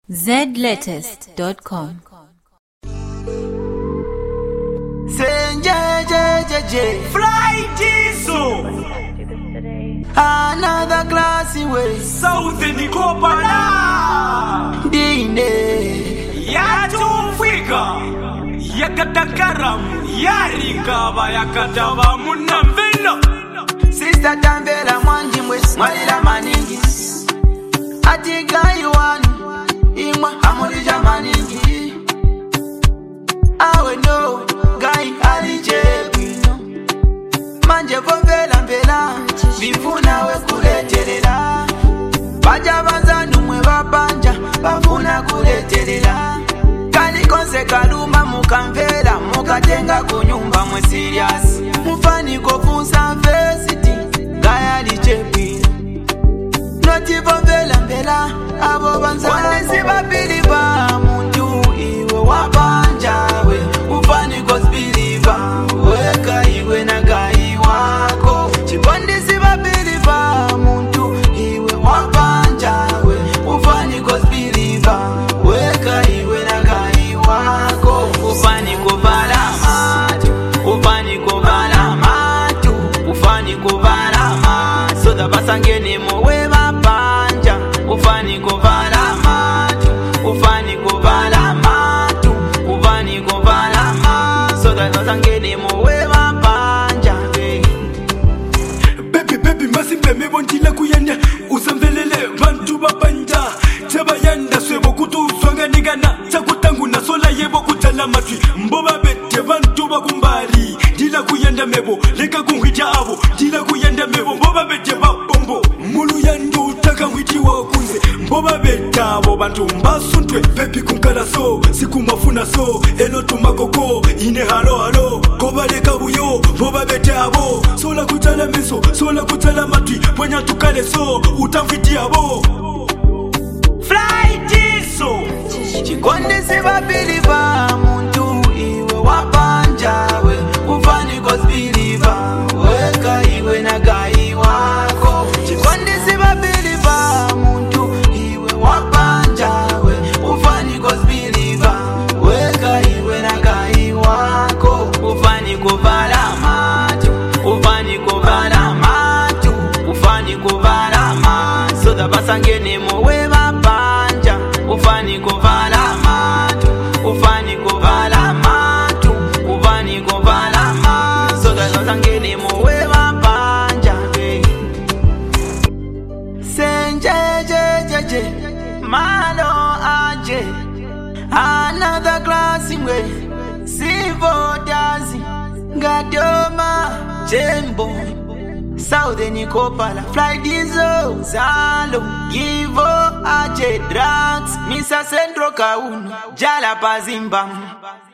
zlatest.com. Fly diesel. Another classy way. Southern Copala. Dine. Yatufika. Yakatakaram. Yarikaba yakataba munamvelo. Sister Tambela Mwanjimwe. Malila maningi. Atiga iwani. Imwa amulija maningi. Awe no. Gai alijebu. Manje vovela mbela. Bifuna we kuletelela. Baja banzanu mwe babanja. Bafuna kuletelela. Kali konse kaluma mukamvela. Mukatenga kunyumba mwe serious. Mufani kofunsa versity. Gaya alijebu. Noti vovela mbela. Abo banzanu. Wanesi babiliva. Muntu iwe wabanja we. Ufani kosbiliva. Weka iwe na gai wako. Chipondisi babiliva. Muntu iwe wabanja we. Ufani kosbiliva. Weka iwe na gai wako. Ufani kuvala matu. Ufani kuvala matu. Ufani kuvala matu. Soda basangeni mowe mapanja. Ufani kuvala matu. Ufani kuvala matu. Ufani kuvala matu. Soda basangeni mowe mapanja. Baby masimbe mebondila kuyenda. Usamvelele bantu babanja. Tabayanda swebo kutuzwanga nigana. Takutangu na sola yebo kutala matwi. Mboba bete bantu bakumbali. Dila kuyenda mebo. Leka kunghija abo. Dila kuyenda mebo. Mboba bete babombo. Mulu yandu utaka mwiti wakunze. Mboba bete abo bantu mbasuntwe. Pepi kunkala so. Siku mafuna so. Elo tumakoko. Ine halo. Koba leka buyo. Mboba bete abo. Sola kutala meso. Sola kutala matwi. Pwenya tukale so. Utamfiti abo. Fly diesel. Chikondisi babiliva. Muntu iwe wabanja we. Ufani kosbiliva. Weka iwe na gai wako. Chikondisi babiliva. Muntu iwe wabanja we. Ufani kosbiliva. Weka iwe na gai wako. Ufani kuvala matu. Ufani kuvala matu. Ufani kuvala matu. Soda basangeni mowe mapanja. Ufani kuvala matu. Ufani kuvala matu. Ufani kuvala matu. Soda basangeni mowe mapanja. Senje malo aje. Another class imwe. Sivo dazi. Gadoma Jembo Southern Copala Fly diesel Zalo Givo Aje Drugs Misa Centro Kauno Jala Pazimbam